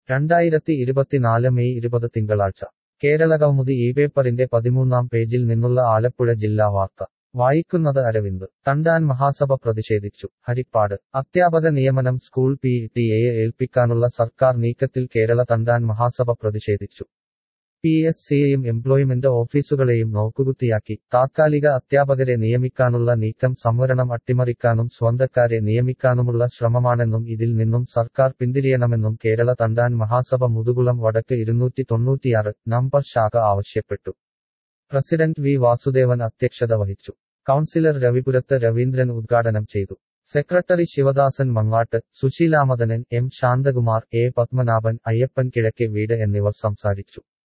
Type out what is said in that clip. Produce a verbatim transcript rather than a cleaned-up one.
രണ്ടായിരത്തി ഇരുപത്തിനാല് മെയ് ഇരുപത് തിങ്കളാഴ്ച കേരളകൗമുദി ഈ പേപ്പറിന്റെ പതിമൂന്നാം പേജിൽ നിന്നുള്ള ആലപ്പുഴ ജില്ലാ വാർത്ത വായിക്കുന്നത് അരവിന്ദ് തണ്ടാൻ മഹാസഭ പ്രതിഷേധിച്ചു ഹരിപ്പാട് അധ്യാപക നിയമനം സ്കൂൾ പി ടി എയെ ഏൽപ്പിക്കാനുള്ള സർക്കാർ നീക്കത്തിൽ കേരള തണ്ടാൻ മഹാസഭ പ്രതിഷേധിച്ചു പി എസ് സിയെയും എംപ്ലോയ്മെന്റ് ഓഫീസുകളെയും നോക്കുകുത്തിയാക്കി താത്കാലിക അധ്യാപകരെ നിയമിക്കാനുള്ള നീക്കം സംവരണം അട്ടിമറിക്കാനും സ്വന്തക്കാരെ നിയമിക്കാനുമുള്ള ശ്രമമാണെന്നും ഇതിൽ നിന്നും സർക്കാർ പിന്തിരിയണമെന്നും കേരള തണ്ടാൻ മഹാസഭ മുതുകുളം വടക്ക് ഇരുന്നൂറ്റി തൊണ്ണൂറ്റിയാറ് നമ്പർ ശാഖ ആവശ്യപ്പെട്ടു പ്രസിഡന്റ് വി വാസുദേവൻ അധ്യക്ഷത വഹിച്ചു കൗൺസിലർ രവിപുരത്ത് രവീന്ദ്രൻ ഉദ്ഘാടനം ചെയ്തു secretary Sivadasan Mangattu Susheela Madanan M Shanthakumar A Padmanabhan Ayyappan കിഴക്കെ വീട് എന്നിവർ സംസാരിച്ചു